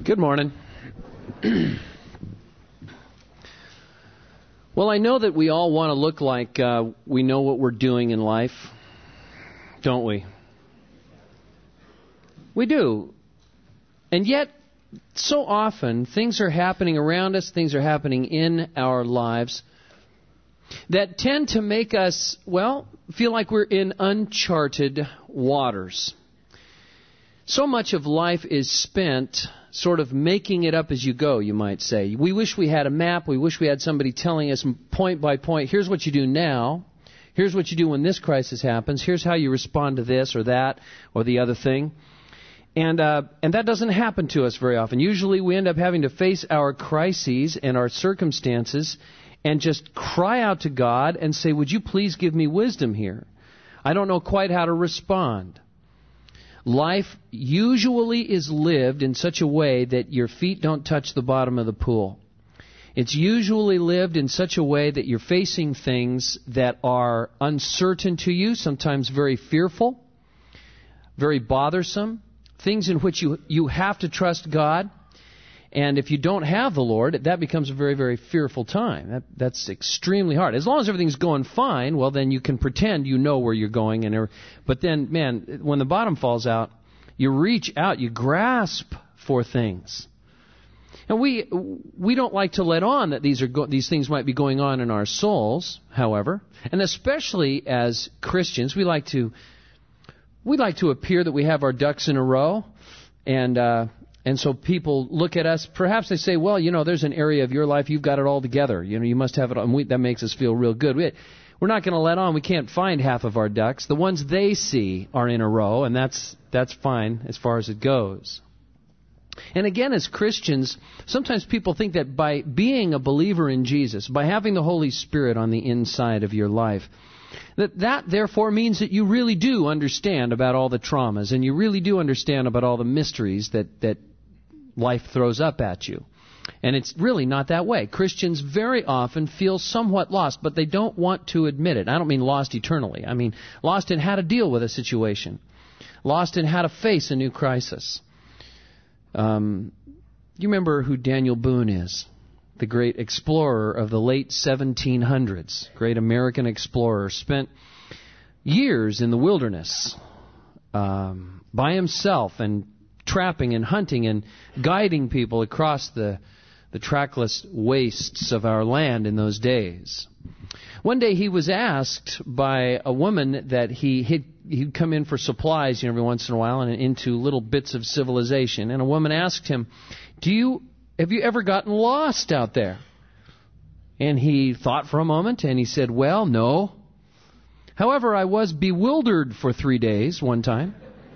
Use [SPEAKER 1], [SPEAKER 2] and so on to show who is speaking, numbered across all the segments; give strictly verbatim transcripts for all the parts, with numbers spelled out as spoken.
[SPEAKER 1] Good morning. Well, I know that we all want to look like uh, we know what we're doing in life, don't we? We do. And yet, so often, things are happening around us, things are happening in our lives that tend to make us, well, feel like we're in uncharted waters. So much of life is spent sort of making it up as you go, you might say. We wish we had a map. We wish we had somebody telling us point by point, here's what you do now. Here's what you do when this crisis happens. Here's how you respond to this or that or the other thing. And uh, and that doesn't happen to us very often. Usually we end up having to face our crises and our circumstances and just cry out to God and say, would you please give me wisdom here? I don't know quite how to respond. Life usually is lived in such a way that your feet don't touch the bottom of the pool. It's usually lived in such a way that you're facing things that are uncertain to you, sometimes very fearful, very bothersome, things in which you, you have to trust God. And if you don't have the Lord, that becomes a very, very fearful time. That, that's extremely hard. As long as everything's going fine, well, then you can pretend you know where you're going. And But then, man, when the bottom falls out, you reach out, you grasp for things. And we we don't like to let on that these are go- these things might be going on in our souls, however. And especially as Christians, we like to we like to appear that we have our ducks in a row. And... Uh, And so people look at us, perhaps they say, well, you know, there's an area of your life, you've got it all together. You know, you must have it all. And we, that makes us feel real good. We, we're not going to let on. We can't find half of our ducks. The ones they see are in a row, and that's that's fine as far as it goes. And again, as Christians, sometimes people think that by being a believer in Jesus, by having the Holy Spirit on the inside of your life, that that therefore means that you really do understand about all the traumas, and you really do understand about all the mysteries that, that life throws up at you. And it's really not that way. Christians very often feel somewhat lost, but they don't want to admit it. I don't mean lost eternally. I mean lost in how to deal with a situation. Lost in how to face a new crisis. Um, you remember who Daniel Boone is? The great explorer of the late seventeen hundreds. Great American explorer. Spent years in the wilderness um, by himself and trapping and hunting and guiding people across the, the trackless wastes of our land in those days. One day he was asked by a woman that he he'd, he'd come in for supplies, you know, every once in a while and into little bits of civilization. And a woman asked him, "Do you have you ever gotten lost out there?" And he thought for a moment and he said, "Well, no. However, I was bewildered for three days one time."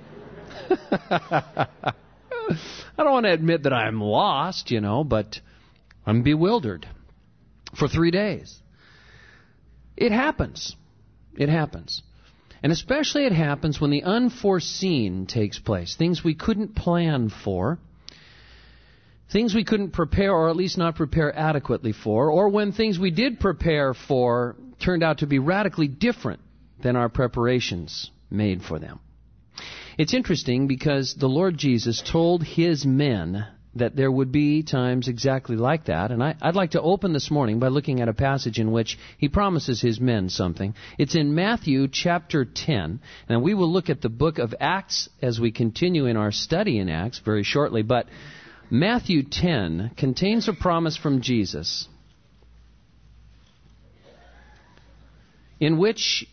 [SPEAKER 1] I don't want to admit that I'm lost, you know, but I'm bewildered for three days. It happens. It happens. And especially it happens when the unforeseen takes place. Things we couldn't plan for. Things we couldn't prepare, or at least not prepare adequately for. Or when things we did prepare for turned out to be radically different than our preparations made for them. It's interesting because the Lord Jesus told His men that there would be times exactly like that. And I, I'd like to open this morning by looking at a passage in which He promises His men something. It's in Matthew chapter ten. And we will look at the book of Acts as we continue in our study in Acts very shortly. But Matthew ten contains a promise from Jesus in which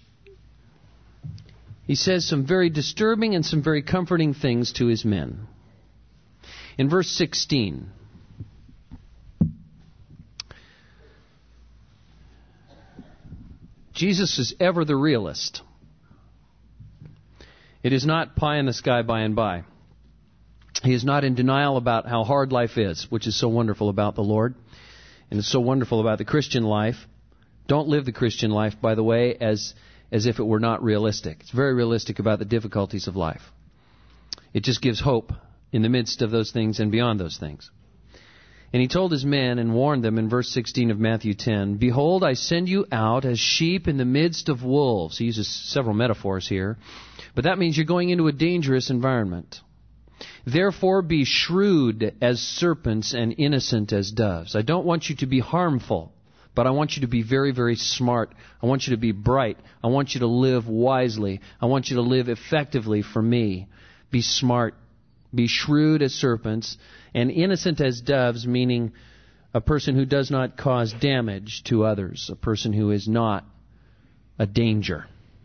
[SPEAKER 1] He says some very disturbing and some very comforting things to His men. In verse sixteen, Jesus is ever the realist. It is not pie in the sky by and by. He is not in denial about how hard life is, which is so wonderful about the Lord, and it's so wonderful about the Christian life. Don't live the Christian life, by the way, as as if it were not realistic. It's very realistic about the difficulties of life. It just gives hope in the midst of those things and beyond those things. And He told His men and warned them in verse sixteen of Matthew ten, "Behold, I send you out as sheep in the midst of wolves." He uses several metaphors here. But that means you're going into a dangerous environment. Therefore be shrewd as serpents and innocent as doves. I don't want you to be harmful, but I want you to be very, very smart. I want you to be bright. I want you to live wisely. I want you to live effectively for me. Be smart. Be shrewd as serpents and innocent as doves, meaning a person who does not cause damage to others, a person who is not a danger.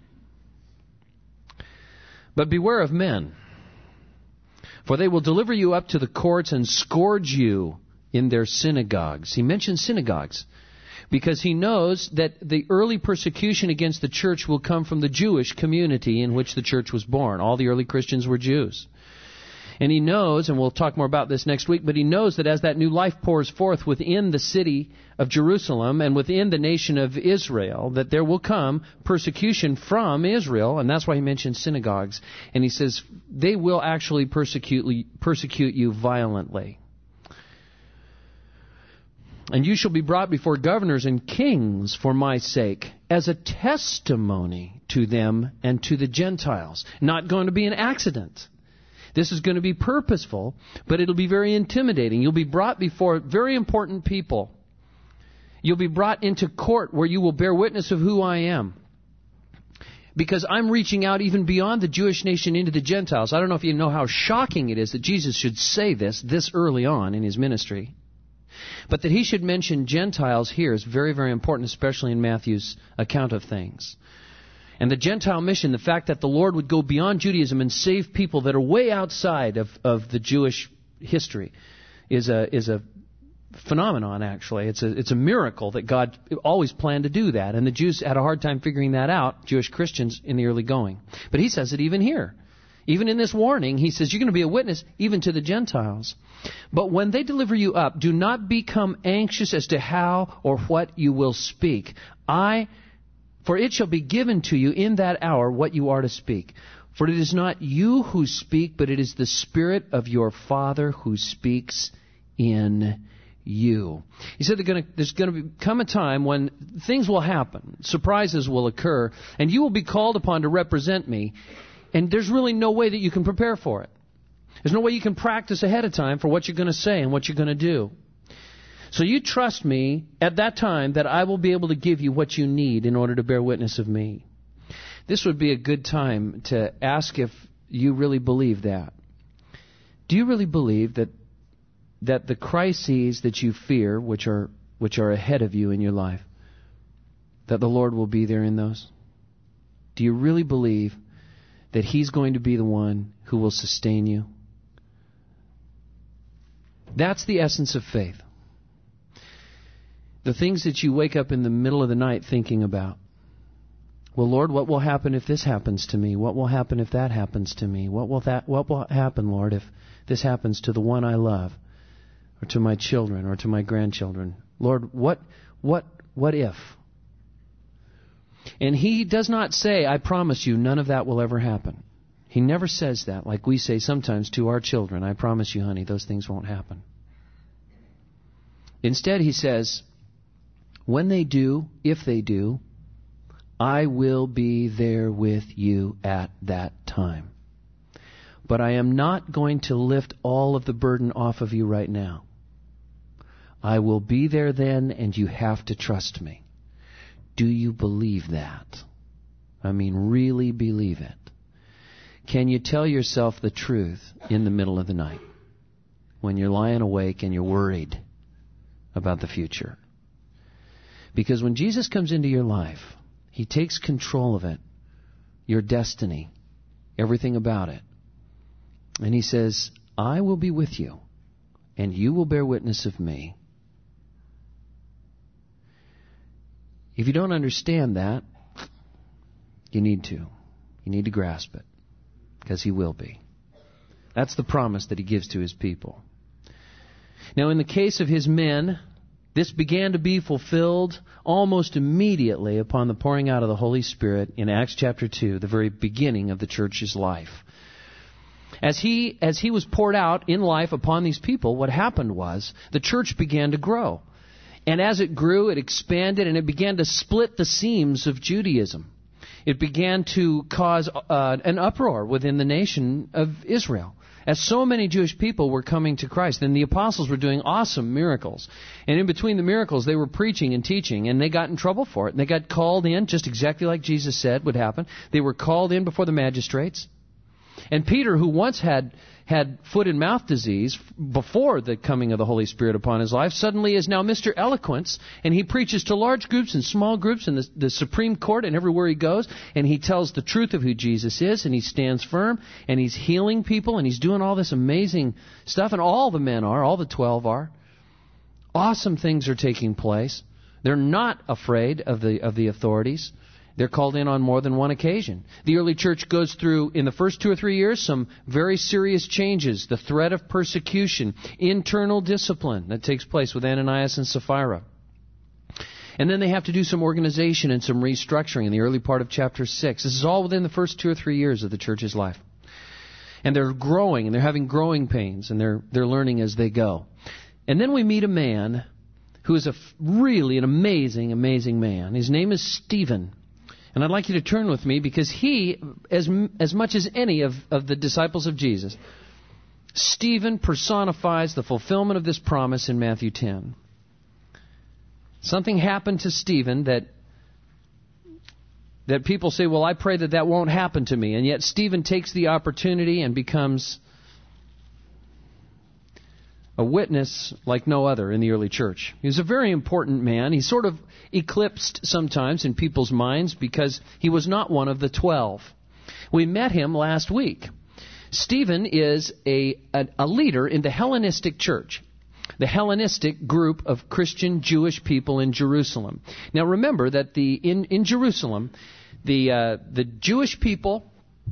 [SPEAKER 1] But beware of men, for they will deliver you up to the courts and scourge you in their synagogues. He mentions synagogues because he knows that the early persecution against the church will come from the Jewish community in which the church was born. All the early Christians were Jews. And he knows, and we'll talk more about this next week, but he knows that as that new life pours forth within the city of Jerusalem and within the nation of Israel, that there will come persecution from Israel, and that's why he mentions synagogues. And he says, they will actually persecute, persecute you violently. And you shall be brought before governors and kings for my sake, as a testimony to them and to the Gentiles. Not going to be an accident. This is going to be purposeful, but it'll be very intimidating. You'll be brought before very important people. You'll be brought into court where you will bear witness of who I am. Because I'm reaching out even beyond the Jewish nation into the Gentiles. I don't know if you know how shocking it is that Jesus should say this this early on in his ministry. But that he should mention Gentiles here is very, very important, especially in Matthew's account of things. And the Gentile mission, the fact that the Lord would go beyond Judaism and save people that are way outside of, of the Jewish history, is a is a phenomenon, actually. It's a it's a miracle that God always planned to do that. And the Jews had a hard time figuring that out, Jewish Christians, in the early going. But he says it even here. Even in this warning, he says, you're going to be a witness even to the Gentiles. But when they deliver you up, do not become anxious as to how or what you will speak. I... For it shall be given to you in that hour what you are to speak. For it is not you who speak, but it is the Spirit of your Father who speaks in you. He said there's going to come a time when things will happen, surprises will occur, and you will be called upon to represent me, and there's really no way that you can prepare for it. There's no way you can practice ahead of time for what you're going to say and what you're going to do. So you trust me at that time that I will be able to give you what you need in order to bear witness of me. This would be a good time to ask if you really believe that. Do you really believe that that the crises that you fear, which are which are ahead of you in your life, that the Lord will be there in those? Do you really believe that He's going to be the one who will sustain you? That's the essence of faith. The things that you wake up in the middle of the night thinking about. Well, Lord, what will happen if this happens to me? What will happen if that happens to me? What will that what will happen, Lord, if this happens to the one I love, or to my children, or to my grandchildren? Lord, what what what if? And He does not say, I promise you, none of that will ever happen. He never says that, like we say sometimes to our children, I promise you, honey, those things won't happen. Instead, He says, when they do, if they do, I will be there with you at that time. But I am not going to lift all of the burden off of you right now. I will be there then, and you have to trust me. Do you believe that? I mean, really believe it. Can you tell yourself the truth in the middle of the night when you're lying awake and you're worried about the future? Because when Jesus comes into your life, He takes control of it, your destiny, everything about it. And He says, I will be with you, and you will bear witness of me. If you don't understand that, you need to. You need to grasp it, because He will be. That's the promise that He gives to His people. Now, in the case of His men, this began to be fulfilled almost immediately upon the pouring out of the Holy Spirit in Acts chapter two, the very beginning of the church's life. As he, as he was poured out in life upon these people, what happened was the church began to grow. And as it grew, it expanded, and it began to split the seams of Judaism. It began to cause uh, an uproar within the nation of Israel. as so many Jewish people were coming to Christ. And the apostles were doing awesome miracles. And in between the miracles, they were preaching and teaching, and they got in trouble for it. And they got called in, just exactly like Jesus said would happen. They were called in before the magistrates. And Peter, who once had had foot and mouth disease before the coming of the Holy Spirit upon his life, suddenly is now Mister Eloquence, and he preaches to large groups and small groups in the, the Supreme Court and everywhere he goes, and he tells the truth of who Jesus is, and he stands firm, and he's healing people, and he's doing all this amazing stuff, and all the men are, all the twelve are. Awesome things are taking place. They're not afraid of the of the authorities. They're called in on more than one occasion. The early church goes through, in the first two or three years, some very serious changes. The threat of persecution, internal discipline that takes place with Ananias and Sapphira. And then they have to do some organization and some restructuring in the early part of chapter six. This is all within the first two or three years of the church's life. And they're growing, and they're having growing pains, and they're they're learning as they go. And then we meet a man who is a really an amazing, amazing man. His name is Stephen. And I'd like you to turn with me, because he, as as much as any of, of the disciples of Jesus, Stephen personifies the fulfillment of this promise in Matthew ten. Something happened to Stephen that that people say, well, I pray that that won't happen to me. And yet Stephen takes the opportunity and becomes a witness like no other in the early church. He was a very important man. He's sort of eclipsed sometimes in people's minds because he was not one of the twelve. We met him last week. Stephen is a, a, a leader in the Hellenistic church, the Hellenistic group of Christian Jewish people in Jerusalem. Now remember that the in, in Jerusalem, the uh, the Jewish people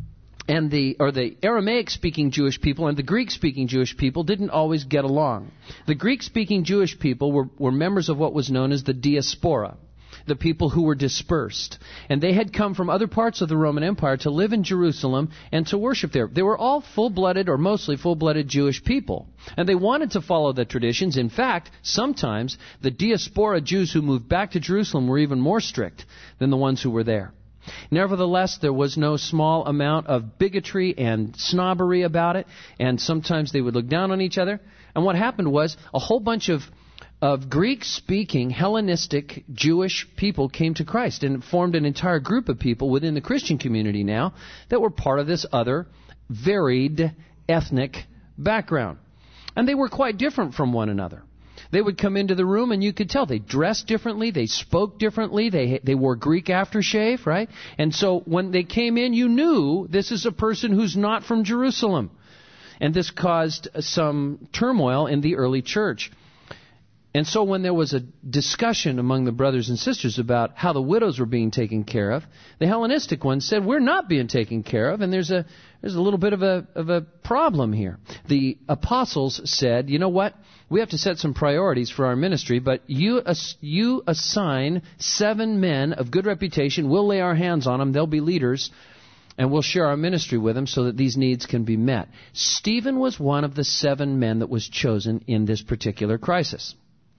[SPEAKER 1] and the or the Aramaic-speaking Jewish people and the Greek-speaking Jewish people didn't always get along. The Greek-speaking Jewish people were, were members of what was known as the diaspora, the people who were dispersed. And they had come from other parts of the Roman Empire to live in Jerusalem and to worship there. They were all full-blooded or mostly full-blooded Jewish people. And they wanted to follow the traditions. In fact, sometimes the diaspora Jews who moved back to Jerusalem were even more strict than the ones who were there. Nevertheless, there was no small amount of bigotry and snobbery about it, and sometimes they would look down on each other. And what happened was a whole bunch of, of Greek-speaking Hellenistic Jewish people came to Christ and formed an entire group of people within the Christian community now that were part of this other varied ethnic background. And they were quite different from one another. They would come into the room and you could tell they dressed differently, they spoke differently, they they wore Greek aftershave, right? And so when they came in, you knew this is a person who's not from Jerusalem. And this caused some turmoil in the early church. And so when there was a discussion among the brothers and sisters about how the widows were being taken care of, the Hellenistic ones said, we're not being taken care of, and there's a there's a little bit of a of a problem here. The apostles said, you know what? We have to set some priorities for our ministry, but you you assign seven men of good reputation. We'll lay our hands on them. They'll be leaders, and we'll share our ministry with them so that these needs can be met. Stephen was one of the seven men that was chosen in this particular crisis.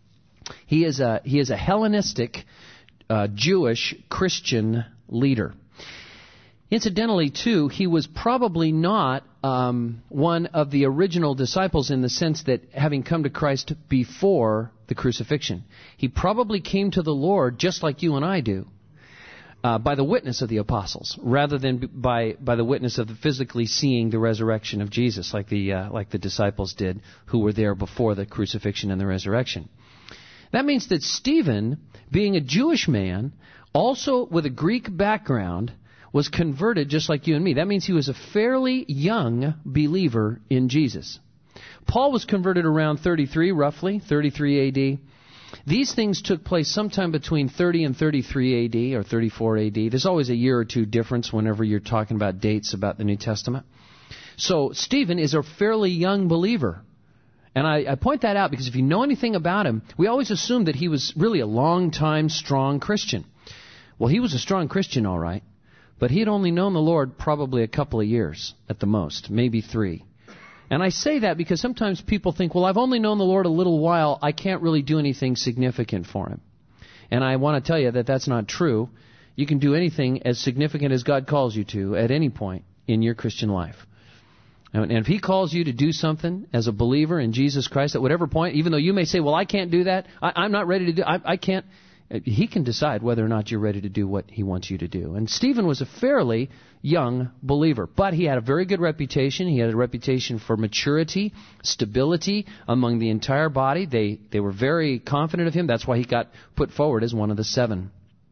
[SPEAKER 1] He is a he is a Hellenistic uh, Jewish Christian leader. Incidentally, too, he was probably not um, one of the original disciples in the sense that having come to Christ before the crucifixion. He probably came to the Lord just like you and I do, uh, by the witness of the apostles, rather than by by the witness of the physically seeing the resurrection of Jesus, like the uh, like the disciples did, who were there before the crucifixion and the resurrection. That means that Stephen, being a Jewish man, also with a Greek background, was converted just like you and me. That means he was a fairly young believer in Jesus. Paul was converted around thirty-three, roughly, thirty-three A D. These things took place sometime between thirty and thirty-three A D or thirty-four A D. There's always a year or two difference whenever you're talking about dates about the New Testament. So Stephen is a fairly young believer. And I, I point that out because if you know anything about him, we always assume that he was really a long-time, strong Christian. Well, he was a strong Christian, all right, but he had only known the Lord probably a couple of years at the most, maybe three. And I say that because sometimes people think, well, I've only known the Lord a little while, I can't really do anything significant for him. And I want to tell you that that's not true. You can do anything as significant as God calls you to at any point in your Christian life. And if He calls you to do something as a believer in Jesus Christ at whatever point, even though you may say, well, I can't do that, I, I'm not ready to do I, I can't, He can decide whether or not you're ready to do what He wants you to do. And Stephen was a fairly young believer, but he had a very good reputation. He had a reputation for maturity, stability among the entire body. They, they were very confident of him. That's why he got put forward as one of the seven.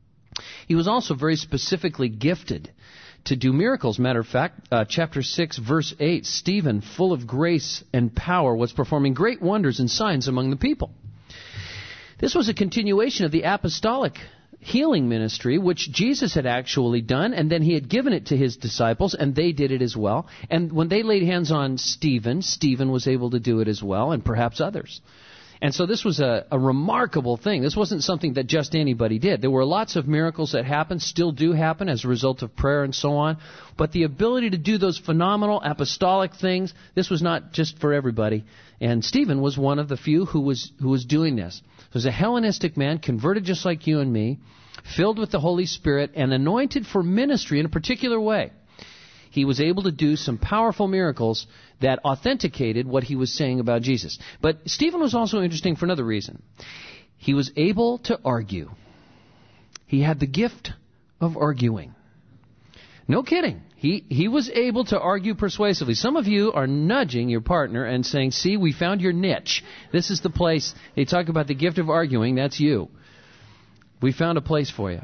[SPEAKER 1] He was also very specifically gifted to do miracles. Matter of fact, uh, chapter six, verse eight, Stephen, full of grace and power, was performing great wonders and signs among the people. This was a continuation of the apostolic healing ministry, which Jesus had actually done, and then He had given it to His disciples, and they did it as well. And when they laid hands on Stephen, Stephen was able to do it as well, and perhaps others. And so this was a, a remarkable thing. This wasn't something that just anybody did. There were lots of miracles that happened, still do happen as a result of prayer and so on. But the ability to do those phenomenal apostolic things, this was not just for everybody. And Stephen was one of the few who was who was doing this. He was a Hellenistic man, converted just like you and me, filled with the Holy Spirit, and anointed for ministry in a particular way. He was able to do some powerful miracles that authenticated what he was saying about Jesus. But Stephen was also interesting for another reason. He was able to argue. He had the gift of arguing. No kidding. He he was able to argue persuasively. Some of you are nudging your partner and saying, see, we found your niche. This is the place. They talk about the gift of arguing. That's you. We found a place for you.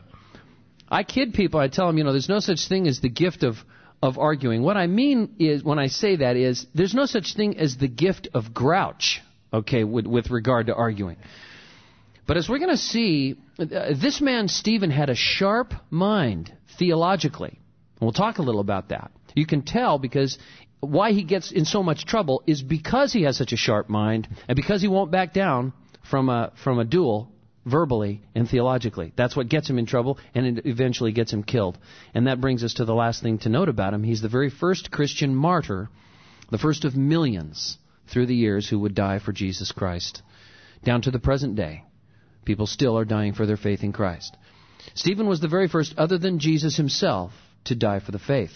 [SPEAKER 1] I kid people. I tell them, you know, there's no such thing as the gift of of arguing. What I mean is, when I say that is, there's no such thing as the gift of grouch, okay, with, with regard to arguing. But as we're going to see, uh, this man, Stephen, had a sharp mind theologically. And we'll talk a little about that. You can tell because why he gets in so much trouble is because he has such a sharp mind and because he won't back down from a, from a duel verbally and theologically. That's what gets him in trouble, and it eventually gets him killed. And that brings us to the last thing to note about him. He's the very first Christian martyr, the first of millions through the years who would die for Jesus Christ. Down to the present day, people still are dying for their faith in Christ. Stephen was the very first, other than Jesus himself, to die for the faith.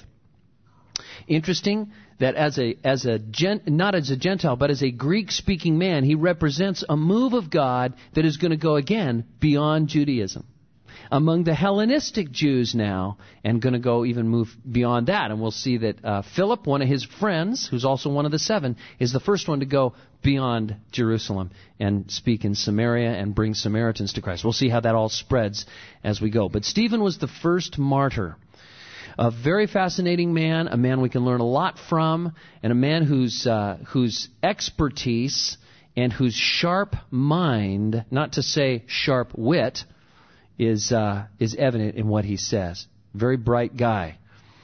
[SPEAKER 1] Interesting that as a as a gen, not as a Gentile, but as a Greek-speaking man, he represents a move of God that is going to go again beyond Judaism, among the Hellenistic Jews now, and going to go even move beyond that. And we'll see that uh, Philip, one of his friends, who's also one of the seven, is the first one to go beyond Jerusalem and speak in Samaria and bring Samaritans to Christ. We'll see how that all spreads as we go. But Stephen was the first martyr. A very fascinating man, a man we can learn a lot from, and a man whose uh, whose expertise and whose sharp mind, not to say sharp wit, is uh, is evident in what he says. Very bright guy.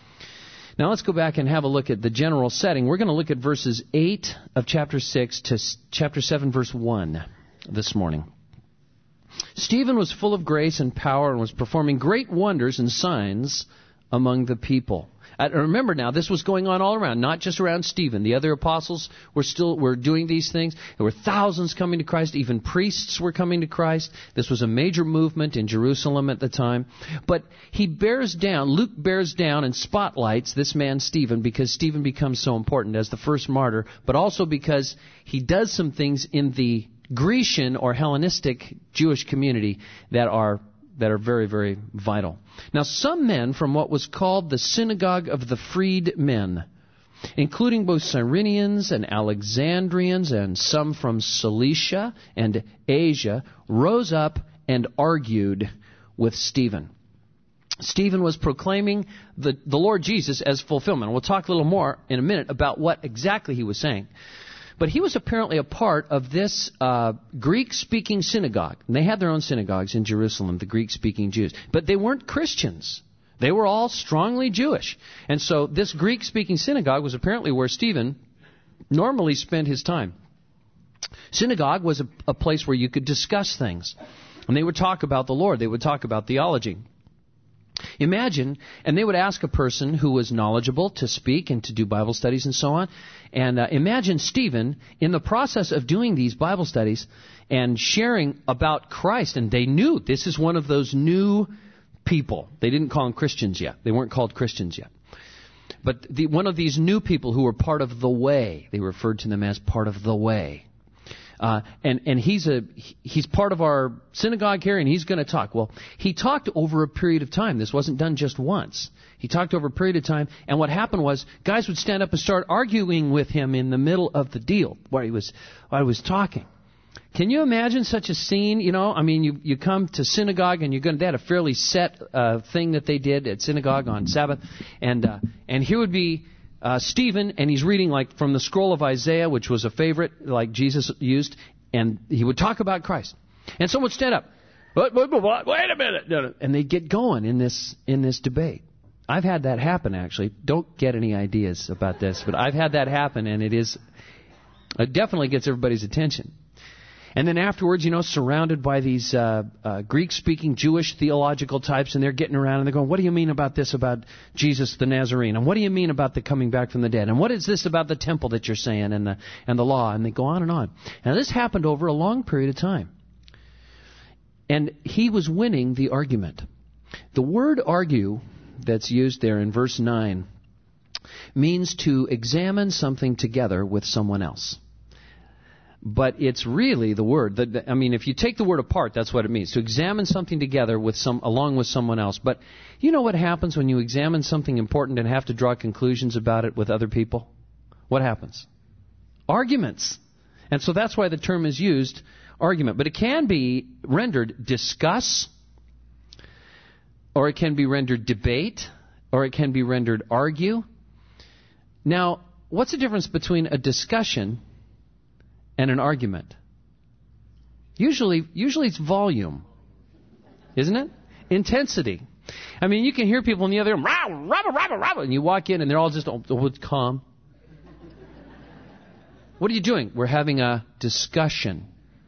[SPEAKER 1] Now let's go back and have a look at the general setting. We're going to look at verses eight of chapter six to chapter seven, verse one this morning. Stephen was full of grace and power and was performing great wonders and signs among the people. Uh, remember now, this was going on all around, not just around Stephen. The other apostles were still were doing these things. There were thousands coming to Christ. Even priests were coming to Christ. This was a major movement in Jerusalem at the time. But he bears down, Luke bears down and spotlights this man Stephen because Stephen becomes so important as the first martyr, but also because he does some things in the Grecian or Hellenistic Jewish community that are that are very, very vital. Now, some men from what was called the Synagogue of the Freedmen, including both Cyrenians and Alexandrians and some from Cilicia and Asia, rose up and argued with Stephen. Stephen was proclaiming the, the Lord Jesus as fulfillment. We'll talk a little more in a minute about what exactly he was saying. But he was apparently a part of this uh, Greek-speaking synagogue. And they had their own synagogues in Jerusalem, the Greek-speaking Jews. But they weren't Christians. They were all strongly Jewish. And so this Greek-speaking synagogue was apparently where Stephen normally spent his time. Synagogue was a, a place where you could discuss things. And they would talk about the Lord. They would talk about theology. Imagine, and they would ask a person who was knowledgeable to speak and to do Bible studies and so on. And uh, imagine Stephen in the process of doing these Bible studies and sharing about Christ. And they knew this is one of those new people. They didn't call them Christians yet. They weren't called Christians yet. but the, one of these new people who were part of the way, they referred to them as part of the way. Uh, and, and he's a, he's part of our synagogue here, and he's going to talk. Well, he talked over a period of time. This wasn't done just once. He talked over a period of time, and what happened was guys would stand up and start arguing with him in the middle of the deal while he was, while he was talking. Can you imagine such a scene? You know, I mean, you, you come to synagogue, and you're going to, they had a fairly set uh, thing that they did at synagogue on Sabbath, and uh, and here would be Uh, Stephen, and he's reading like from the scroll of Isaiah, which was a favorite, like Jesus used, and he would talk about Christ. And someone would stand up, what, what, what, wait a minute, and they'd get going in this in this debate. I've had that happen, actually. Don't get any ideas about this, but I've had that happen, and it is it definitely gets everybody's attention. And then afterwards, you know, surrounded by these uh, uh, Greek-speaking Jewish theological types, and they're getting around and they're going, what do you mean about this about Jesus the Nazarene? And what do you mean about the coming back from the dead? And what is this about the temple that you're saying and the, and the law? And they go on and on. Now, this happened over a long period of time. And he was winning the argument. The word argue that's used there in verse nine means to examine something together with someone else. But it's really the word that, I mean, if you take the word apart, that's what it means, to examine something together with some, along with someone else. But you know what happens when you examine something important and have to draw conclusions about it with other people? What happens? Arguments. And so that's why the term is used, argument. But it can be rendered discuss, or it can be rendered debate, or it can be rendered argue. Now, what's the difference between a discussion and an argument? Usually, usually it's volume, isn't it? Intensity. I mean, you can hear people in the other room, rah, rah, rah, rah, rah, and you walk in and they're all just oh, oh, calm. What are you doing? We're having a discussion.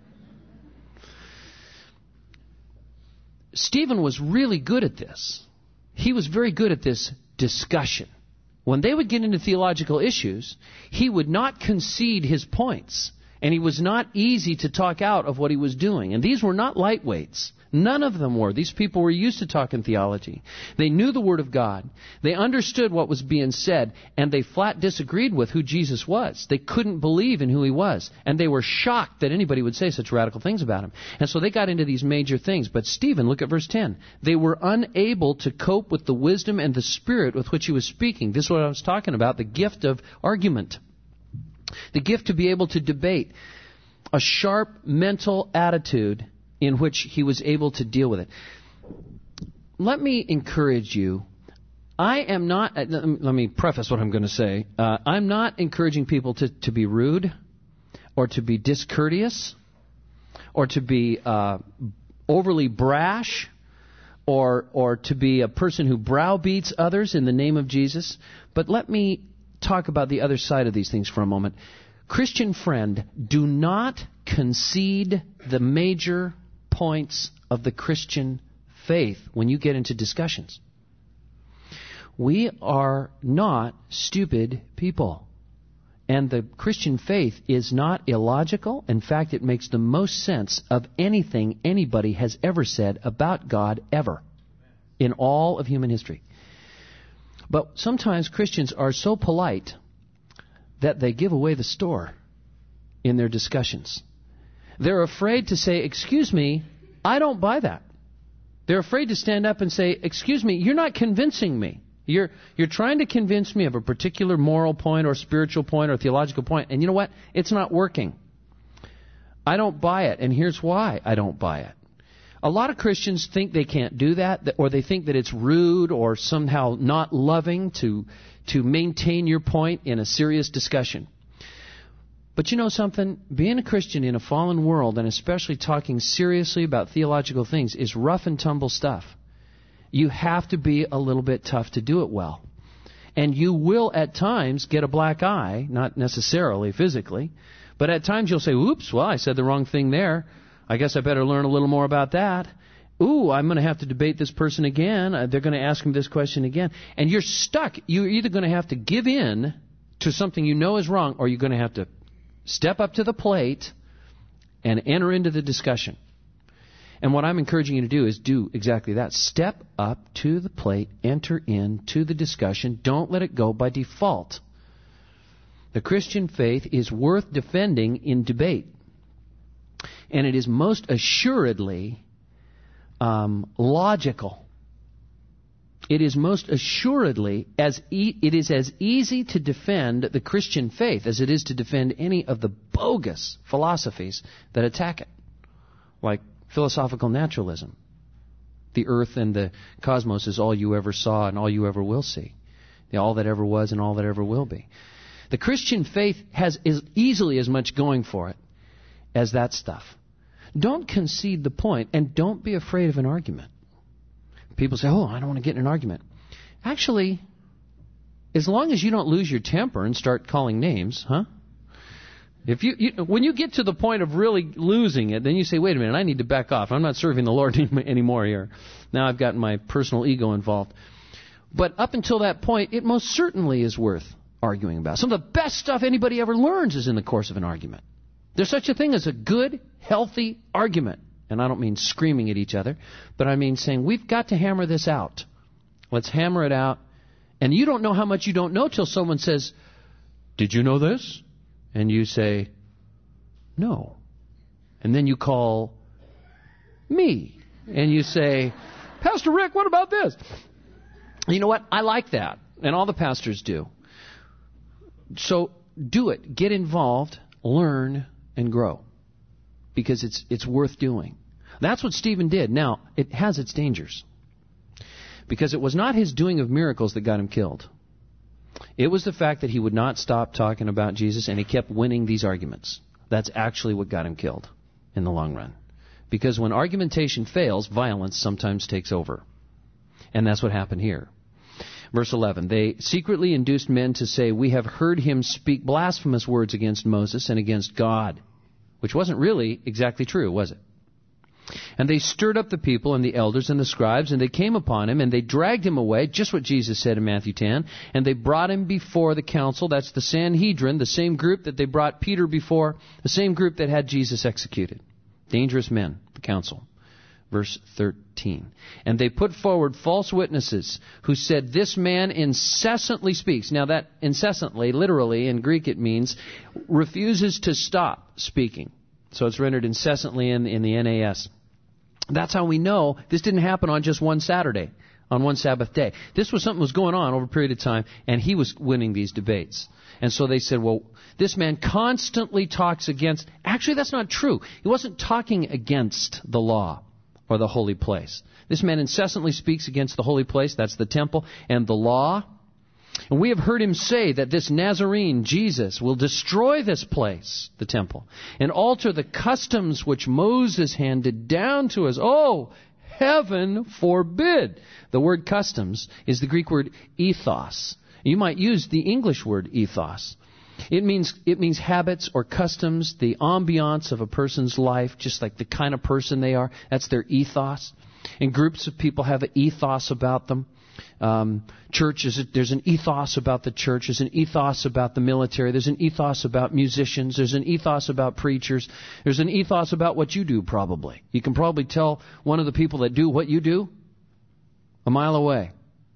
[SPEAKER 1] Stephen was really good at this. He was very good at this discussion. When they would get into theological issues, he would not concede his points. And he was not easy to talk out of what he was doing. And these were not lightweights. None of them were. These people were used to talking theology. They knew the Word of God. They understood what was being said, and they flat disagreed with who Jesus was. They couldn't believe in who he was. And they were shocked that anybody would say such radical things about him. And so they got into these major things. But Stephen, look at verse ten. They were unable to cope with the wisdom and the spirit with which he was speaking. This is what I was talking about, the gift of argument. The gift to be able to debate, a sharp mental attitude in which he was able to deal with it. Let me encourage you. I am not, let me preface what I'm going to say. Uh, I'm not encouraging people to, to be rude or to be discourteous or to be uh, overly brash or, or to be a person who browbeats others in the name of Jesus. But let me talk about the other side of these things for a moment. Christian friend, do not concede the major points of the Christian faith when you get into discussions. We are not stupid people. And the Christian faith is not illogical. In fact, it makes the most sense of anything anybody has ever said about God ever in all of human history. But sometimes Christians are so polite that they give away the store in their discussions. They're afraid to say, excuse me, I don't buy that. They're afraid to stand up and say, excuse me, you're not convincing me. You're, you're trying to convince me of a particular moral point or spiritual point or theological point, and you know what? It's not working. I don't buy it, and here's why I don't buy it. A lot of Christians think they can't do that, or they think that it's rude or somehow not loving to to maintain your point in a serious discussion. But you know something? Being a Christian in a fallen world, and especially talking seriously about theological things, is rough and tumble stuff. You have to be a little bit tough to do it well. And you will at times get a black eye, not necessarily physically, but at times you'll say, oops, well, I said the wrong thing there. I guess I better learn a little more about that. Ooh, I'm going to have to debate this person again. Uh, they're going to ask him this question again. And you're stuck. You're either going to have to give in to something you know is wrong, or you're going to have to step up to the plate and enter into the discussion. And what I'm encouraging you to do is do exactly that. Step up to the plate, enter into the discussion. Don't let it go by default. The Christian faith is worth defending in debate. And it is most assuredly um, logical. It is most assuredly as e- it is as easy to defend the Christian faith as it is to defend any of the bogus philosophies that attack it, like philosophical naturalism. The earth and the cosmos is all you ever saw and all you ever will see. The all that ever was and all that ever will be. The Christian faith has is easily as much going for it as that stuff. Don't concede the point, and don't be afraid of an argument. People say, oh, I don't want to get in an argument. Actually, as long as you don't lose your temper and start calling names, huh? If you, you when you get to the point of really losing it, then you say, wait a minute, I need to back off. I'm not serving the Lord anymore here. Now I've gotten my personal ego involved. But up until that point, it most certainly is worth arguing about. Some of the best stuff anybody ever learns is in the course of an argument. There's such a thing as a good, healthy argument. And I don't mean screaming at each other, but I mean saying, we've got to hammer this out. Let's hammer it out. And you don't know how much you don't know till someone says, did you know this? And you say, no. And then you call me. And you say, Pastor Rick, what about this? You know what? I like that. And all the pastors do. So do it. Get involved, learn, and grow. Because it's it's worth doing. That's what Stephen did. Now, it has its dangers. Because it was not his doing of miracles that got him killed. It was the fact that he would not stop talking about Jesus and he kept winning these arguments. That's actually what got him killed in the long run. Because when argumentation fails, violence sometimes takes over. And that's what happened here. Verse eleven, they secretly induced men to say, we have heard him speak blasphemous words against Moses and against God. Which wasn't really exactly true, was it? And they stirred up the people and the elders and the scribes, and they came upon him, and they dragged him away, just what Jesus said in Matthew ten, and they brought him before the council. That's the Sanhedrin, the same group that they brought Peter before, the same group that had Jesus executed. Dangerous men, the council. Verse thirteen. And they put forward false witnesses who said, this man incessantly speaks. Now that incessantly, literally, in Greek it means refuses to stop speaking. So it's rendered incessantly in, in the N A S. That's how we know this didn't happen on just one Saturday, on one Sabbath day. This was something that was going on over a period of time, and he was winning these debates. And so they said, well, this man constantly talks against... Actually, that's not true. He wasn't talking against the law or the holy place. This man incessantly speaks against the holy place, that's the temple, and the law. And we have heard him say that this Nazarene, Jesus, will destroy this place, the temple, and alter the customs which Moses handed down to us. Oh, heaven forbid! The word customs is the Greek word ethos. You might use the English word ethos. It means it means habits or customs, the ambiance of a person's life, just like the kind of person they are. That's their ethos. And groups of people have an ethos about them. Um, churches, there's an ethos about the church. There's an ethos about the military. There's an ethos about musicians. There's an ethos about preachers. There's an ethos about what you do, probably. You can probably tell one of the people that do what you do a mile away.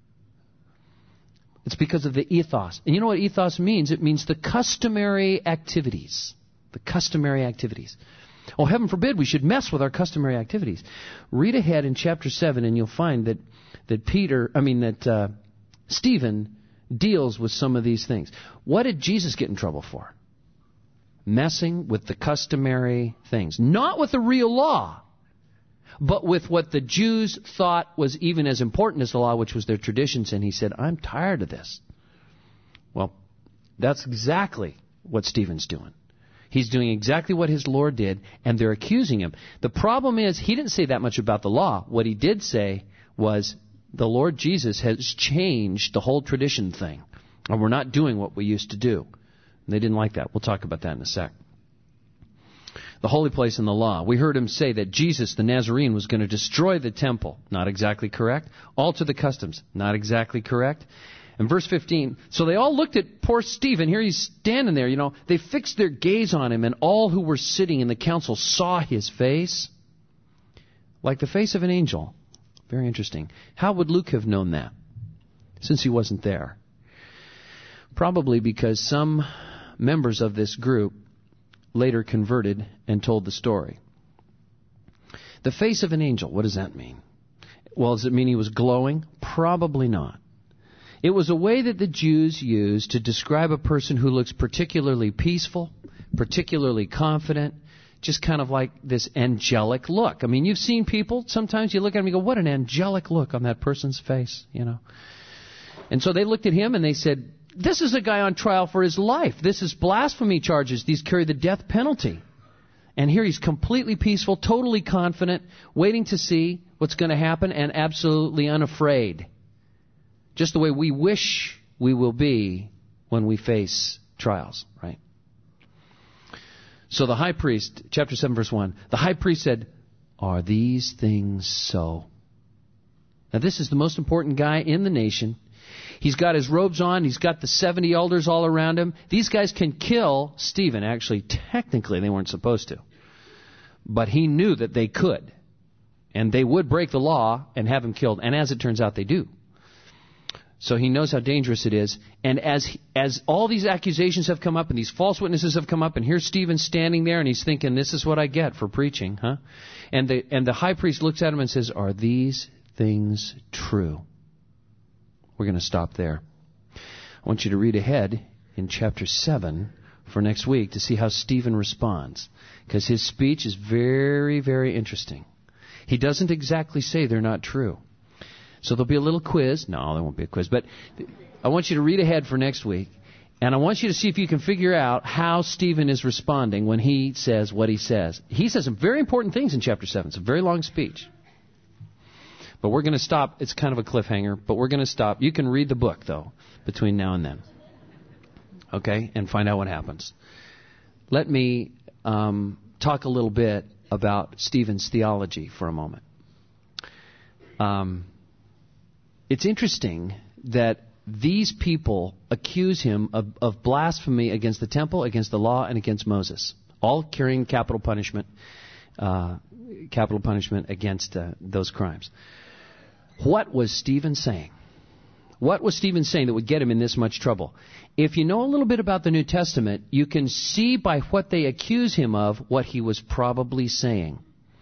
[SPEAKER 1] It's because of the ethos. And you know what ethos means? It means the customary activities. The customary activities. Oh, heaven forbid we should mess with our customary activities. Read ahead in chapter seven and you'll find that, that Peter, I mean that uh, Stephen deals with some of these things. What did Jesus get in trouble for? Messing with the customary things. Not with the real law, but with what the Jews thought was even as important as the law, which was their traditions. And he said, I'm tired of this. Well, that's exactly what Stephen's doing. He's doing exactly what his Lord did, and they're accusing him. The problem is, he didn't say that much about the law. What he did say was, the Lord Jesus has changed the whole tradition thing, and we're not doing what we used to do. And they didn't like that. We'll talk about that in a sec. The holy place and the law. We heard him say that Jesus, the Nazarene, was going to destroy the temple. Not exactly correct. Alter the customs. Not exactly correct. And verse fifteen, so they all looked at poor Stephen. Here he's standing there, you know. They fixed their gaze on him, and all who were sitting in the council saw his face. like the face of an angel. Very interesting. How would Luke have known that, since he wasn't there? Probably because some members of this group later converted and told the story. The face of an angel, what does that mean? Well, does it mean he was glowing? Probably not. It was a way that the Jews used to describe a person who looks particularly peaceful, particularly confident, just kind of like this angelic look. I mean, you've seen people, sometimes you look at them and you go, what an angelic look on that person's face, you know. And so they looked at him and they said, this is a guy on trial for his life. This is blasphemy charges. These carry the death penalty. And here he's completely peaceful, totally confident, waiting to see what's going to happen, and absolutely unafraid. Just the way we wish we will be when we face trials, right? So the high priest, chapter seven, verse one, the high priest said, are these things so? Now this is the most important guy in the nation. He's got his robes on. He's got the seventy elders all around him. These guys can kill Stephen. Actually, technically, they weren't supposed to. But he knew that they could. And they would break the law and have him killed. And as it turns out, they do. So he knows how dangerous it is. And as as all these accusations have come up and these false witnesses have come up, and here's Stephen standing there and he's thinking, this is what I get for preaching, huh? And the, and the high priest looks at him and says, are these things true? We're going to stop there. I want you to read ahead in chapter seven for next week to see how Stephen responds, because his speech is very, very interesting. He doesn't exactly say they're not true. So there'll be a little quiz. No, there won't be a quiz. But I want you to read ahead for next week, and I want you to see if you can figure out how Stephen is responding when he says what he says. He says some very important things in chapter seven. It's a very long speech. But we're going to stop. It's kind of a cliffhanger, but we're going to stop. You can read the book, though, between now and then. Okay? And find out what happens. Let me um, talk a little bit about Stephen's theology for a moment. Um, it's interesting that these people accuse him of, of blasphemy against the temple, against the law, and against Moses, all carrying capital punishment, uh, capital punishment against uh, those crimes. What was Stephen saying? What was Stephen saying that would get him in this much trouble? If you know a little bit about the New Testament, you can see by what they accuse him of what he was probably saying.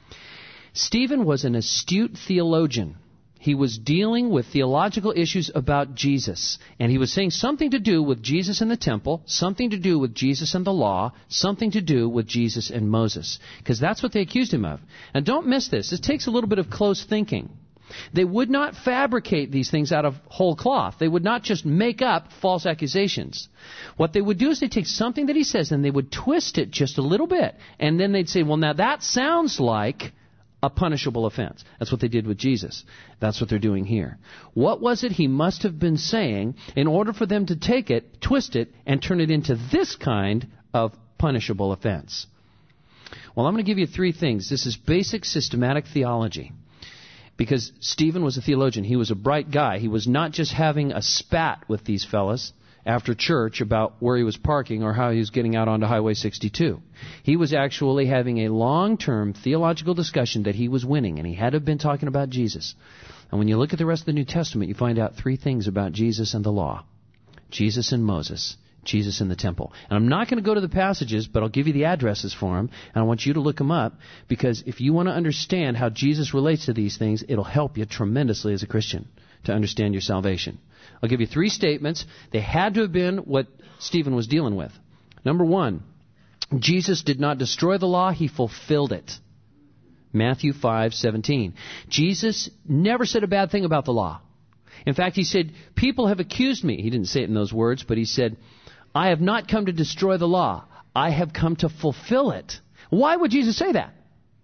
[SPEAKER 1] Stephen was an astute theologian. He was dealing with theological issues about Jesus. And he was saying something to do with Jesus and the temple, something to do with Jesus and the law, something to do with Jesus and Moses. Because that's what they accused him of. And don't miss this. This takes a little bit of close thinking. They would not fabricate these things out of whole cloth. They would not just make up false accusations. What they would do is they'd take something that he says and they would twist it just a little bit. And then they'd say, well, now that sounds like a punishable offense. That's what they did with Jesus. That's what they're doing here. What was it he must have been saying in order for them to take it, twist it, and turn it into this kind of punishable offense? Well, I'm going to give you three things. This is basic systematic theology. Because Stephen was a theologian. He was a bright guy. He was not just having a spat with these fellas after church about where he was parking or how he was getting out onto Highway sixty-two. He was actually having a long-term theological discussion that he was winning, and he had to have been talking about Jesus. And when you look at the rest of the New Testament, you find out three things about Jesus and the law. Jesus and Moses. Jesus in the temple. And I'm not going to go to the passages, but I'll give you the addresses for them, and I want you to look them up, because if you want to understand how Jesus relates to these things, it'll help you tremendously as a Christian to understand your salvation. I'll give you three statements. They had to have been what Stephen was dealing with. Number one, Jesus did not destroy the law, he fulfilled it. Matthew five seventeen. Jesus never said a bad thing about the law. In fact, he said, people have accused me. He didn't say it in those words, but he said, I have not come to destroy the law. I have come to fulfill it. Why would Jesus say that?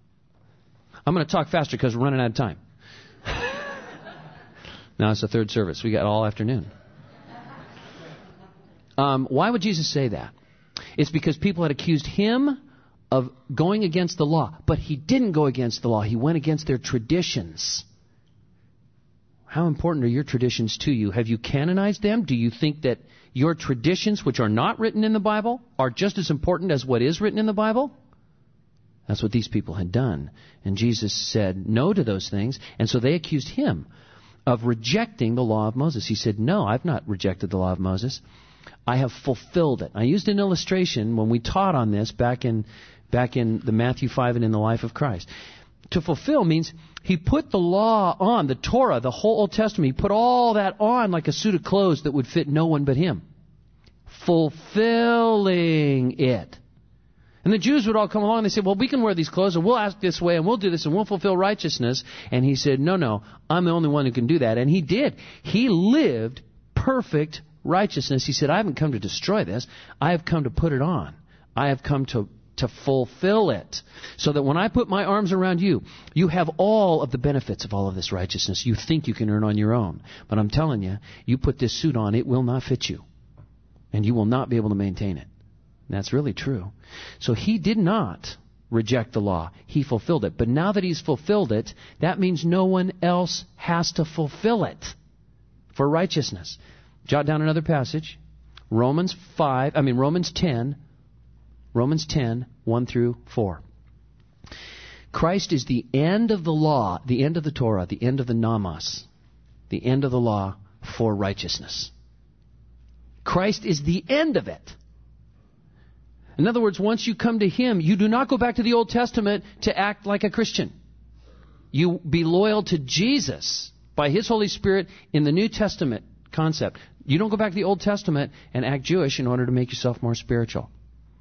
[SPEAKER 1] I'm going to talk faster because we're running out of time. Now it's the third service. We got all afternoon. Um, why would Jesus say that? It's because people had accused him of going against the law. But he didn't go against the law. He went against their traditions. How important are your traditions to you? Have you canonized them? Do you think that your traditions, which are not written in the Bible, are just as important as what is written in the Bible? That's what these people had done. And Jesus said no to those things, and so they accused him of rejecting the law of Moses. He said, no, I've not rejected the law of Moses. I have fulfilled it. I used an illustration when we taught on this back in back in the Matthew five and in the life of Christ. To fulfill means he put the law on, the Torah, the whole Old Testament. He put all that on like a suit of clothes that would fit no one but him. Fulfilling it. And the Jews would all come along and they say, well, we can wear these clothes and we'll act this way and we'll do this and we'll fulfill righteousness. And he said, no, no, I'm the only one who can do that. And he did. He lived perfect righteousness. He said, I haven't come to destroy this. I have come to put it on. I have come to, to fulfill it. So that when I put my arms around you, you have all of the benefits of all of this righteousness you think you can earn on your own. But I'm telling you, you put this suit on, it will not fit you. And you will not be able to maintain it. That's really true. So he did not reject the law. He fulfilled it. But now that he's fulfilled it, that means no one else has to fulfill it for righteousness. Jot down another passage. Romans five, I mean Romans ten, Romans ten, one through four. Christ is the end of the law, the end of the Torah, the end of the namas, the end of the law for righteousness. Christ is the end of it. In other words, once you come to him, you do not go back to the Old Testament to act like a Christian. You be loyal to Jesus by his Holy Spirit in the New Testament concept. You don't go back to the Old Testament and act Jewish in order to make yourself more spiritual.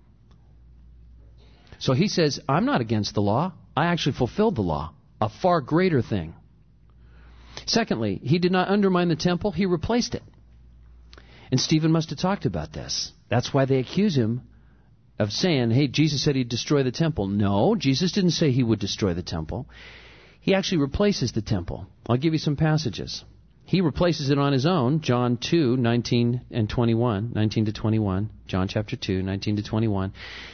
[SPEAKER 1] So he says, I'm not against the law. I actually fulfilled the law, a far greater thing. Secondly, he did not undermine the temple. He replaced it. And Stephen must have talked about this. That's why they accuse him of saying, hey, Jesus said he'd destroy the temple. No, Jesus didn't say he would destroy the temple. He actually replaces the temple. I'll give you some passages. He replaces it on his own, John two, nineteen and twenty-one, nineteen to twenty-one, John chapter two, nineteen to twenty-one.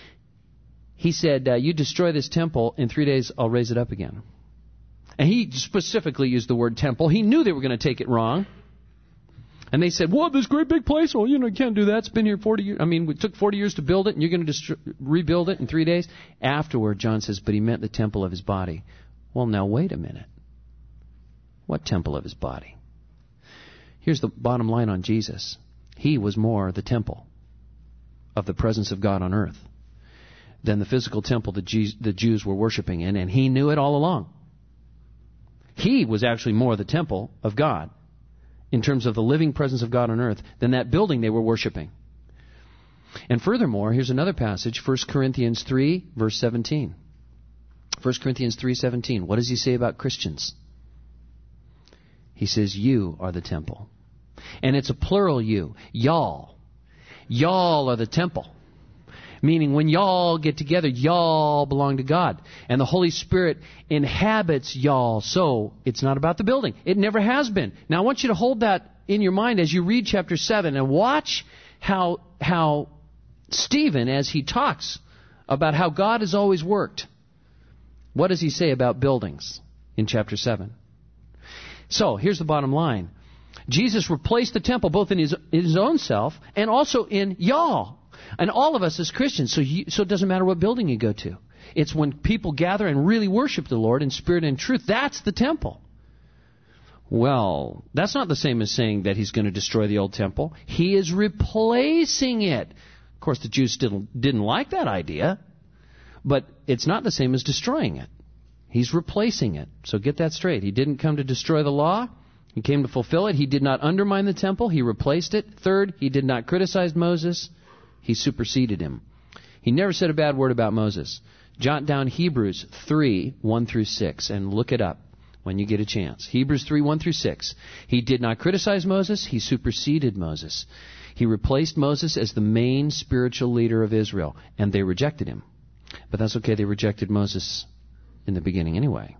[SPEAKER 1] He said, uh, you destroy this temple, in three days I'll raise it up again. And he specifically used the word temple. He knew they were going to take it wrong. And they said, well, this great big place, well, you know, you can't do that. It's been here forty years. I mean, it took forty years to build it, and you're going to destro- rebuild it in three days? Afterward, John says, but he meant the temple of his body. Well, now, wait a minute. What temple of his body? Here's the bottom line on Jesus. He was more the temple of the presence of God on earth than the physical temple that Je- the Jews were worshiping in, and he knew it all along. He was actually more the temple of God in terms of the living presence of God on earth than that building they were worshiping. And furthermore, here's another passage, First Corinthians three, verse seventeen. First Corinthians three seventeen. What does he say about Christians? He says, you are the temple. And it's a plural you. Y'all. Y'all are the temple. Meaning when y'all get together, y'all belong to God. And the Holy Spirit inhabits y'all. So it's not about the building. It never has been. Now I want you to hold that in your mind as you read chapter seven and watch how, how Stephen, as he talks about how God has always worked, what does he say about buildings in chapter seven? So here's the bottom line. Jesus replaced the temple both in his, in his own self and also in y'all. And all of us as Christians, so you, so it doesn't matter what building you go to. It's when people gather and really worship the Lord in spirit and truth. That's the temple. Well, that's not the same as saying that he's going to destroy the old temple. He is replacing it. Of course, the Jews didn't, didn't like that idea, but it's not the same as destroying it. He's replacing it. So get that straight. He didn't come to destroy the law. He came to fulfill it. He did not undermine the temple. He replaced it. Third, he did not criticize Moses. He superseded him. He never said a bad word about Moses. Jot down Hebrews three, one through six, and look it up when you get a chance. Hebrews three, one through six. He did not criticize Moses. He superseded Moses. He replaced Moses as the main spiritual leader of Israel, and they rejected him. But that's okay. They rejected Moses in the beginning anyway.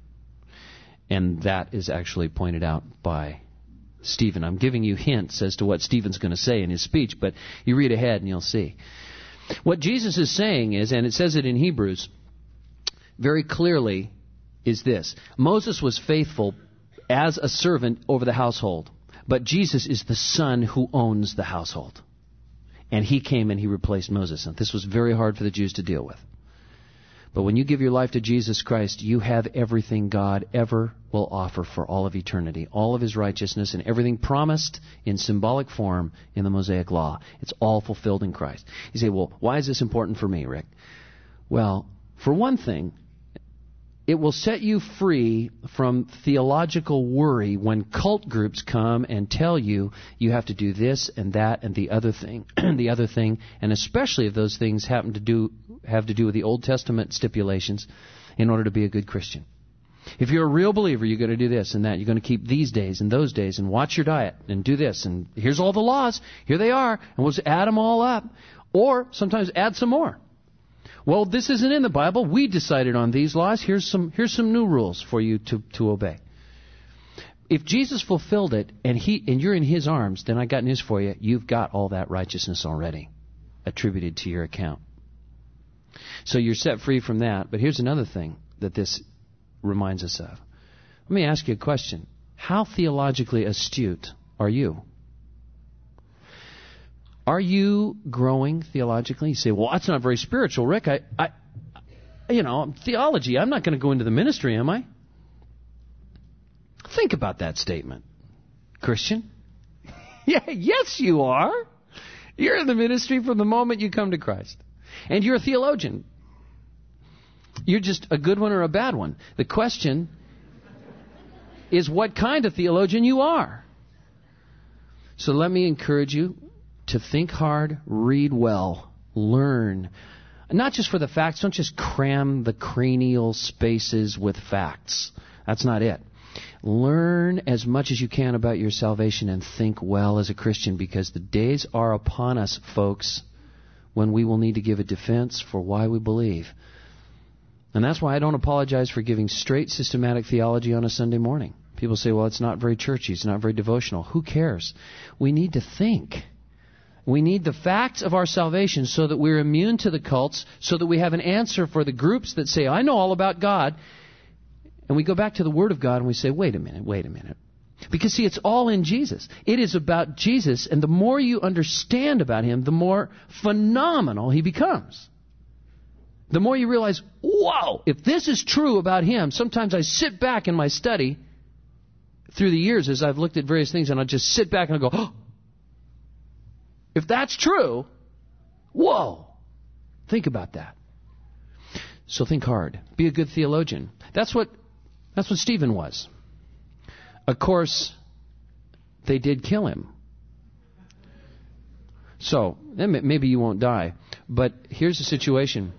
[SPEAKER 1] And that is actually pointed out by Stephen. I'm giving you hints as to what Stephen's going to say in his speech, but you read ahead and you'll see. What Jesus is saying is, and it says it in Hebrews very clearly, is this. Moses was faithful as a servant over the household, but Jesus is the son who owns the household. And he came and he replaced Moses. And this was very hard for the Jews to deal with. But when you give your life to Jesus Christ, you have everything God ever will offer for all of eternity. All of His righteousness and everything promised in symbolic form in the Mosaic Law. It's all fulfilled in Christ. You say, well, why is this important for me, Rick? Well, for one thing, it will set you free from theological worry when cult groups come and tell you you have to do this and that and the other thing, the other thing, and especially if those things happen to do have to do with the Old Testament stipulations in order to be a good Christian. If you're a real believer, you're going to do this and that. You're going to keep these days and those days and watch your diet and do this. And here's all the laws. Here they are. And we'll just add them all up. Or sometimes add some more. Well, this isn't in the Bible. We decided on these laws. Here's some here's some new rules for you to, to obey. If Jesus fulfilled it and he and you're in His arms, then I got news for you. You've got all that righteousness already attributed to your account. So you're set free from that. But here's another thing that this reminds us of. Let me ask you a question. How theologically astute are you? Are you growing theologically? You say, well, that's not very spiritual, Rick. I, I you know, theology, I'm not going to go into the ministry, am I? Think about that statement, Christian. Yeah, yes, you are. You're in the ministry from the moment you come to Christ. And you're a theologian. You're just a good one or a bad one. The question is what kind of theologian you are. So let me encourage you to think hard, read well, learn. Not just for the facts. Don't just cram the cranial spaces with facts. That's not it. Learn as much as you can about your salvation and think well as a Christian, because the days are upon us, folks, when we will need to give a defense for why we believe. And that's why I don't apologize for giving straight systematic theology on a Sunday morning. People say, well, it's not very churchy, it's not very devotional. Who cares? We need to think. We need the facts of our salvation so that we're immune to the cults, so that we have an answer for the groups that say, I know all about God. And we go back to the Word of God and we say, wait a minute, wait a minute. Because, see, it's all in Jesus. It is about Jesus, and the more you understand about Him, the more phenomenal He becomes. The more you realize, whoa, if this is true about Him, sometimes I sit back in my study through the years as I've looked at various things, and I'll just sit back and I'll go, oh, if that's true, whoa, think about that. So think hard. Be a good theologian. That's what that's what Stephen was. Of course, they did kill him. So, maybe you won't die. But here's the situation.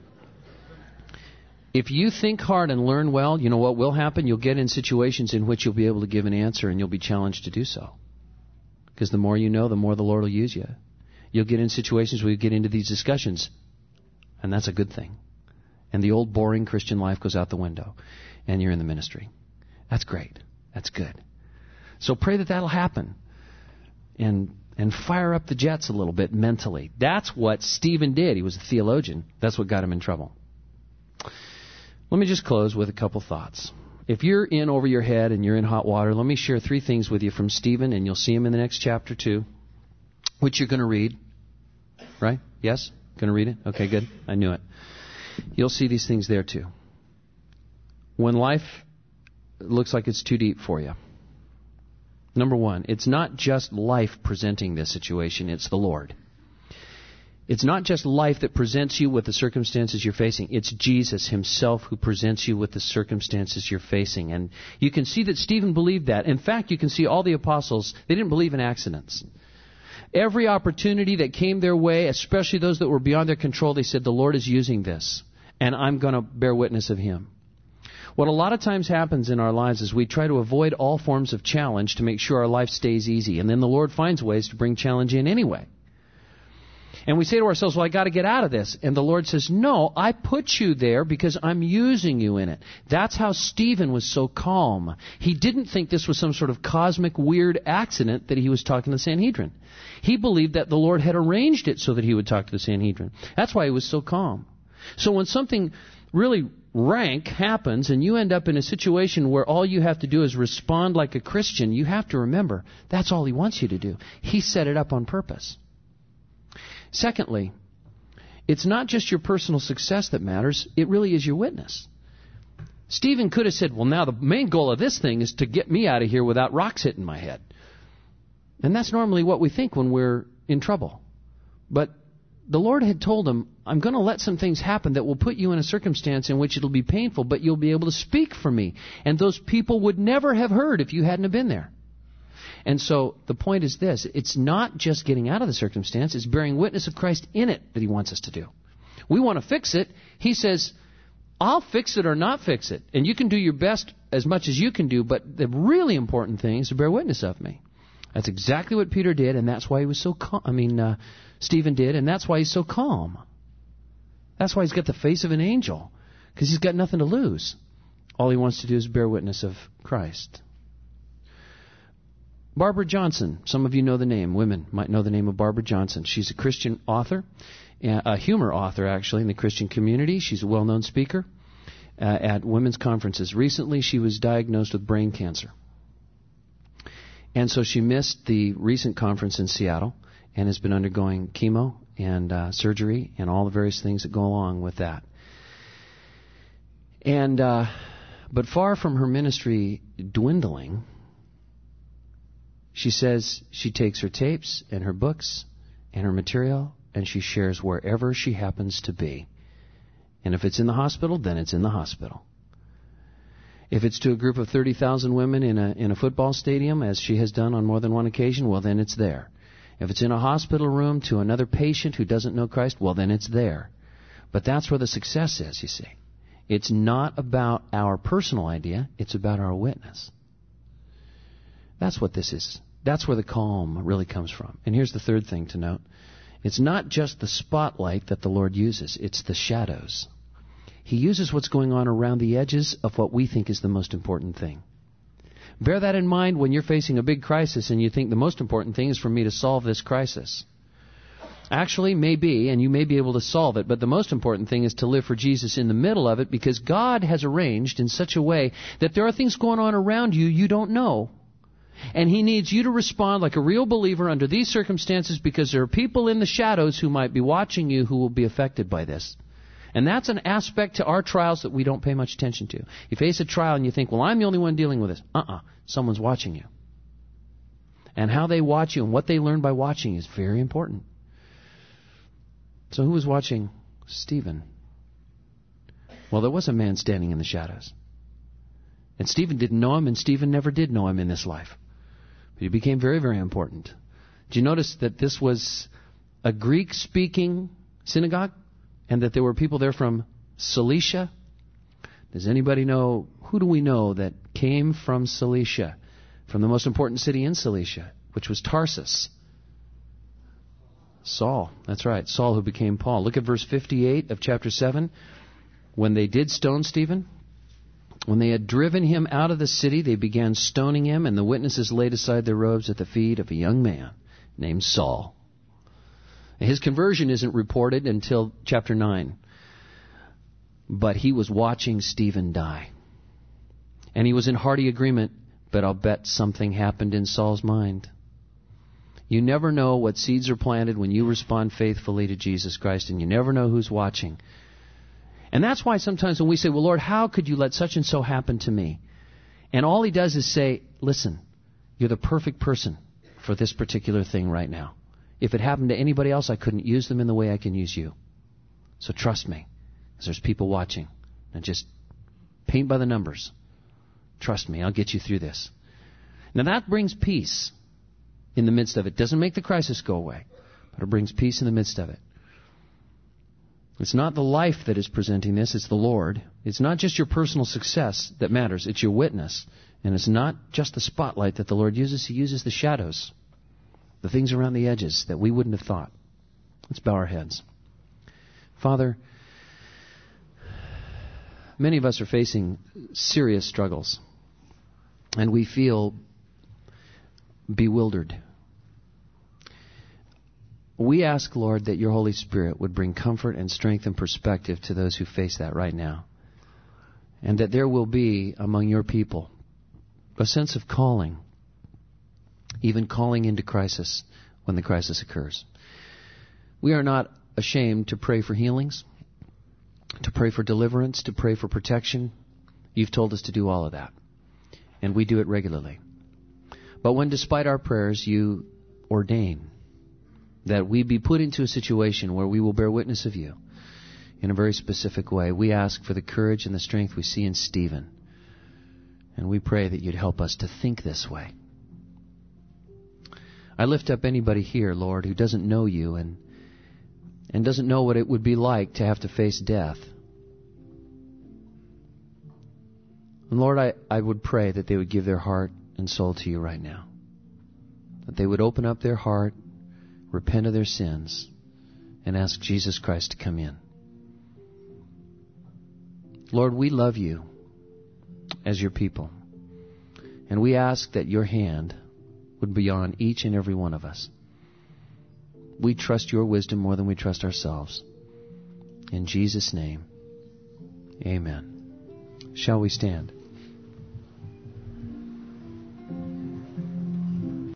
[SPEAKER 1] If you think hard and learn well, you know what will happen? You'll get in situations in which you'll be able to give an answer, and you'll be challenged to do so. Because the more you know, the more the Lord will use you. You'll get in situations where you get into these discussions, and that's a good thing. And the old boring Christian life goes out the window, and you're in the ministry. That's great. That's good. So pray that that'll happen, and and fire up the jets a little bit mentally. That's what Stephen did. He was a theologian. That's what got him in trouble. Let me just close with a couple thoughts. If you're in over your head and you're in hot water, let me share three things with you from Stephen, and you'll see him in the next chapter too, which you're going to read. Right? Yes? Going to read it? Okay, good. I knew it. You'll see these things there too. When life looks like it's too deep for you, number one, it's not just life presenting this situation, it's the Lord. It's not just life that presents you with the circumstances you're facing. It's Jesus Himself who presents you with the circumstances you're facing. And you can see that Stephen believed that. In fact, you can see all the apostles, they didn't believe in accidents. Every opportunity that came their way, especially those that were beyond their control, they said, the Lord is using this, and I'm going to bear witness of Him. What a lot of times happens in our lives is we try to avoid all forms of challenge to make sure our life stays easy, and then the Lord finds ways to bring challenge in anyway. And we say to ourselves, well, I got to get out of this. And the Lord says, no, I put you there because I'm using you in it. That's how Stephen was so calm. He didn't think this was some sort of cosmic weird accident that he was talking to the Sanhedrin. He believed that the Lord had arranged it so that he would talk to the Sanhedrin. That's why he was so calm. So when something really rank happens and you end up in a situation where all you have to do is respond like a Christian, you have to remember that's all He wants you to do. He set it up on purpose. Secondly, It's not just your personal success that matters. It really is your witness. Stephen could have said, well, now the main goal of this thing is to get me out of here without rocks hitting my head. And that's normally what we think when we're in trouble. But the Lord had told him, I'm going to let some things happen that will put you in a circumstance in which it'll be painful, but you'll be able to speak for me. And those people would never have heard if you hadn't have been there. And so the point is this. It's not just getting out of the circumstance. It's bearing witness of Christ in it that he wants us to do. We want to fix it. He says, I'll fix it or not fix it. And you can do your best as much as you can do, but the really important thing is to bear witness of me. That's exactly what Peter did, and that's why he was so calm. I mean, uh, Stephen did, and that's why he's so calm. That's why he's got the face of an angel, because he's got nothing to lose. All he wants to do is bear witness of Christ. Barbara Johnson, some of you know the name. Women might know the name of Barbara Johnson. She's a Christian author, a humor author actually in the Christian community. She's a well-known speaker uh, at women's conferences. Recently, she was diagnosed with brain cancer. And so she missed the recent conference in Seattle and has been undergoing chemo and uh, surgery and all the various things that go along with that. And uh, but far from her ministry dwindling, she says she takes her tapes and her books and her material and she shares wherever she happens to be. And if it's in the hospital, then it's in the hospital. If it's to a group of thirty thousand women in a in a football stadium, as she has done on more than one occasion, well, then it's there. If it's in a hospital room to another patient who doesn't know Christ, well, then it's there. But that's where the success is, you see. It's not about our personal idea. It's about our witness. That's what this is. That's where the calm really comes from. And here's the third thing to note. It's not just the spotlight that the Lord uses. It's the shadows. He uses what's going on around the edges of what we think is the most important thing. Bear that in mind when you're facing a big crisis and you think the most important thing is for me to solve this crisis. Actually, maybe, and you may be able to solve it, but the most important thing is to live for Jesus in the middle of it, because God has arranged in such a way that there are things going on around you you don't know. And He needs you to respond like a real believer under these circumstances, because there are people in the shadows who might be watching you who will be affected by this. And that's an aspect to our trials that we don't pay much attention to. You face a trial and you think, well, I'm the only one dealing with this. Uh-uh. Someone's watching you. And how they watch you and what they learn by watching is very important. So who was watching Stephen? Well, there was a man standing in the shadows. And Stephen didn't know him, and Stephen never did know him in this life. But he became very, very important. Did you notice that this was a Greek-speaking synagogue? And that there were people there from Cilicia? Does anybody know, who do we know that came from Cilicia? From the most important city in Cilicia, which was Tarsus. Saul. That's right. Saul, who became Paul. Look at verse fifty-eight of chapter seven. When they did stone Stephen, when they had driven him out of the city, they began stoning him, and the witnesses laid aside their robes at the feet of a young man named Saul. His conversion isn't reported until chapter nine. But he was watching Stephen die. And he was in hearty agreement, but I'll bet something happened in Saul's mind. You never know what seeds are planted when you respond faithfully to Jesus Christ, and you never know who's watching. And that's why sometimes when we say, well, Lord, how could you let such and so happen to me? And all He does is say, listen, you're the perfect person for this particular thing right now. If it happened to anybody else, I couldn't use them in the way I can use you. So trust me, because there's people watching. And just paint by the numbers. Trust me, I'll get you through this. Now that brings peace in the midst of it. Doesn't make the crisis go away, but it brings peace in the midst of it. It's not the life that is presenting this, it's the Lord. It's not just your personal success that matters, it's your witness. And it's not just the spotlight that the Lord uses, He uses the shadows. The things around the edges that we wouldn't have thought. Let's bow our heads. Father, many of us are facing serious struggles, and we feel bewildered. We ask, Lord, that your Holy Spirit would bring comfort and strength and perspective to those who face that right now, and that there will be among your people a sense of calling, even calling into crisis when the crisis occurs. We are not ashamed to pray for healings, to pray for deliverance, to pray for protection. You've told us to do all of that. And we do it regularly. But when, despite our prayers, you ordain that we be put into a situation where we will bear witness of you in a very specific way, we ask for the courage and the strength we see in Stephen. And we pray that you'd help us to think this way. I lift up anybody here, Lord, who doesn't know you and and doesn't know what it would be like to have to face death. And Lord, I, I would pray that they would give their heart and soul to you right now. That they would open up their heart, repent of their sins, and ask Jesus Christ to come in. Lord, we love you as your people. And we ask that your hand would be on each and every one of us. We trust your wisdom more than we trust ourselves. In Jesus' name, amen. Shall we stand?